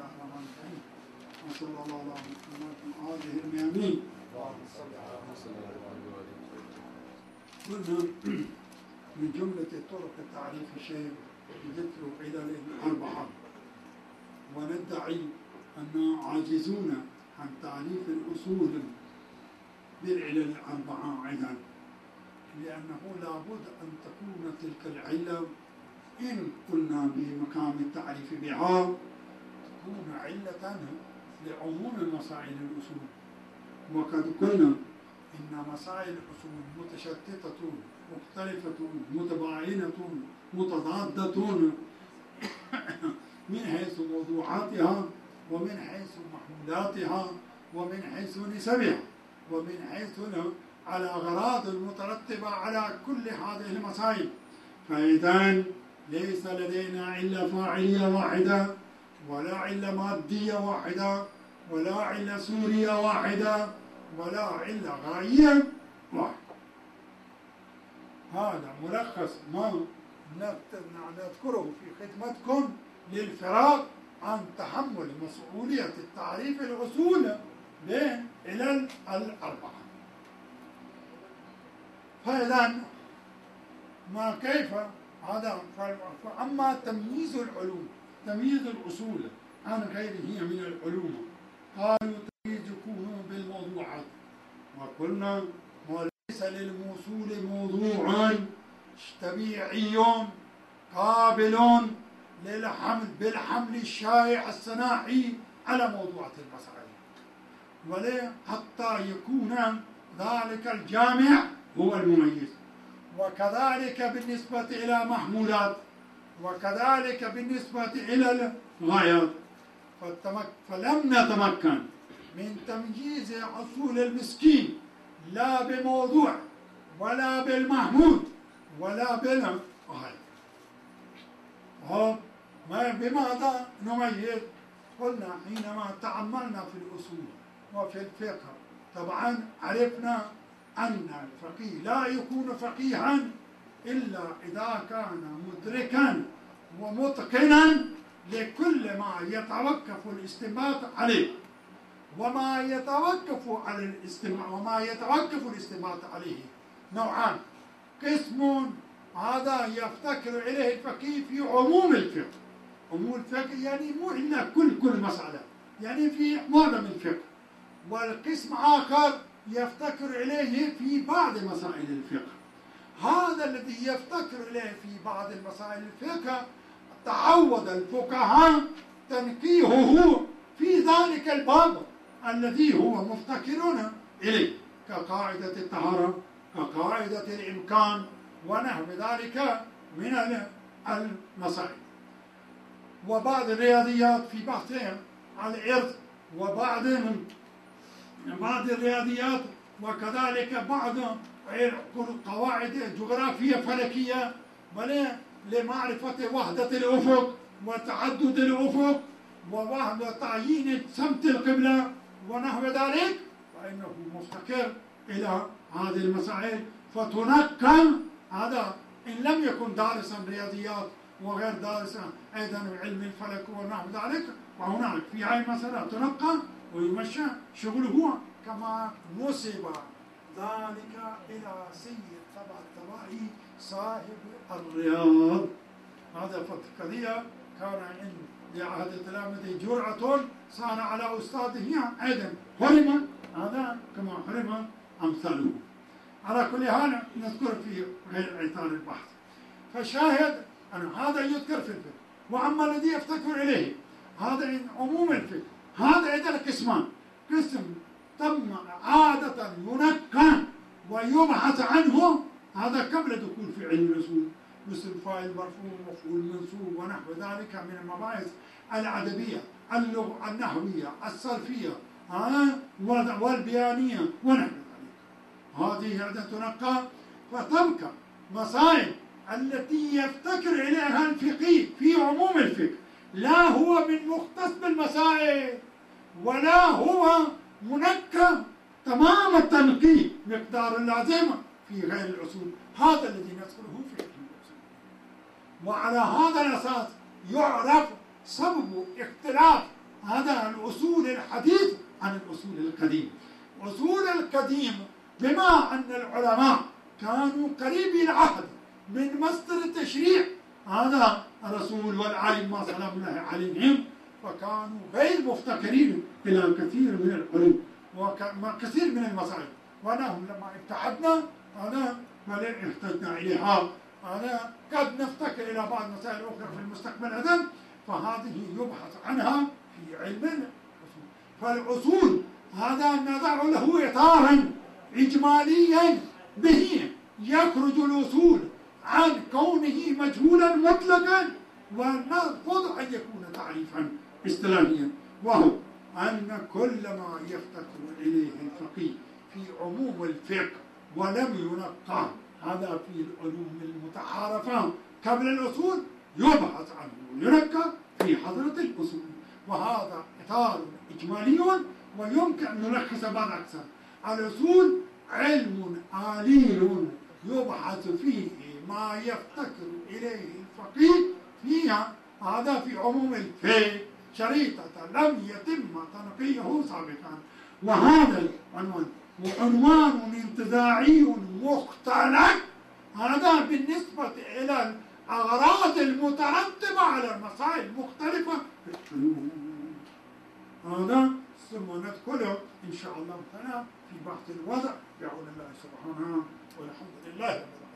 الرحمن الرحيم وصلى الله على محمد وآله الميامين. قلنا من جملة طرق تعريف الشيء ذكر علل أربعة، وندعي أننا عاجزون عن تعريف الأصول بالعلل الأربعة أيضا، لأنه لابد أن تكون تلك العلة إن قلنا بمقام التعريف بها تكون علة لعموم مسائل الأصول. وقد قلنا إن مسائل الأصول متشتتة مختلفة متباينة متضادة من حيث موضوعاتها ومن حيث محمولاتها ومن حيث نسبها ومن حيث الأغراض المترتبة على كل هذه المسائل. فإذا ليس لدينا علة فاعلية واحدة ولا علة مادية واحدة ولا علة سورية واحدة ولا علة غائية واحدة. هذا ملخص ما نذكره في خدمتكم للفراغ عن تحمل مسؤولية التعريف الأصول بالعلل الأربعة. فإذا ما كيف هذا؟ فأما تمييز العلوم تمييز الأصول عن غيره من العلوم، قالوا تمييز يكون بالموضوعات، وقلنا وليس للموصول موضوع طبيعي قابل للحمل بالحمل الشائع الصناعي على موضوعات المسائل، ولا حتى يكون ذلك الجامع هو المميز. وكذلك بالنسبة إلى محمولات، وكذلك بالنسبة إلى الغايات. فلم نتمكن من تمييز أصول المسكين لا بموضوع ولا بالمحمول ولا بالغاية. بماذا نميز؟ قلنا حينما تأملنا في الأصول وفي الفقه طبعا عرفنا أن الفقيه لا يكون فقيها إلا إذا كان مدركا ومتقنا لكل ما يتوقف الاستنباط عليه. وما يتوقف الاستنباط عليه نوعان: قسم هذا يفتكر إليه الفقيه في عموم الفقه، عموم الفقه يعني مو إلا كل مسألة، يعني في معظم الفقه. والقسم آخر يفتكر إليه في بعض مسائل الفقه. هذا الذي يفتكر إليه في بعض المسائل الفقه تعود الفقهاء تنقيهه في ذلك الباب الذي هو مفتكرون إليه، كقاعدة الطهارة، كقاعدة الإمكان ونحو ذلك من المسائل. وبعض الرياضيات في بحثهم عن الإرث، وبعض الرياضيات، وكذلك بعض قواعد جغرافية فلكية لمعرفة وحدة الأفق وتعدد الأفق وتعيين سمت القبلة ونحو ذلك، فإنه مفتكر إلى هذه المسائل. فتنقل هذا إن لم يكن دارسا رياضيات وغير دارسا أيضا علم الفلك ونحو ذلك، وهناك في هذه المسألة تنقل ويمشى شغله كما نسب ذلك إلى سيد طباطبائي صاحب الرياض. هذا قضية كان لعهد التلامذة جرعة صار على أستاذه أيضا حرم هذا كما حرم أمثاله. على كل حال نذكر في غير إطار البحث. فشاهد أن هذا يذكر في الفقه، وأما الذي يفتكر إليه هذا عموم الفقه. هذا أيضا قسمان: قسم تم عادة ينقى ويبحث عنه هذا قبل دخول في علم الأصول، مثل فاعل مرفوع مفعول منصوب ونحو ذلك من المباحث الأدبية النحوية الصرفية والبيانية ونحو ذلك. هذه أيضا تنقى، فتبقى مسائل التي يفتكر إليها الفقيه في عموم الفقه، لا هو من مختص بالمسائل ولا هو منقى تمام التنقية مقدار اللازمة في غير الأصول. هذا الذي نذكره في علم الأصول. وعلى هذا الأساس يعرف سبب اختلاف هذا الأصول الحديث عن الأصول القديم. أصول القديم بما أن العلماء كانوا قريبي العهد من مصدر التشريع، هذا الرسول والعالم ما سلام الله عليهم، فكانوا غير مفتقرين إلى كثير من العلوم وكثير من المسائل، ونحن لما ابتعدنا هذا فلا احتجنا إليها، هذا قد نفتكر إلى بعض مسائل أخرى في المستقبل أيضا، فهذه يبحث عنها في علم الأصول. فالأصول هذا نضع له إطارا إجماليا به يخرج الأصول عن كونه مجهولا مطلقا ونرفض أن يكون تعريفا اصطلاحيا، وهو أن كل ما يفتقر إليه الفقيه في عموم الفقه ولم ينقى هذا في العلوم المتعارفة قبل الأصول يبحث عنه وينقى في حضرة الأصول، وهذا إطار إجمالي ويمكن أن نلخص بعض أقسام. الأصول علم آلي يبحث فيه ما يفتقر إليه الفقيه فيها، هذا في عموم الفقه شريطة لم يتم تنقيه سابقا. وهذا العنوان وعنوان انتزاعي مختلف، هذا بالنسبة إلى الأغراض المترتبة على المسائل المختلفة في العلوم. هذا ثم ندخله إن شاء الله تعالى في بحث الوضع بعون الله سبحانه، والحمد لله رب العالمين.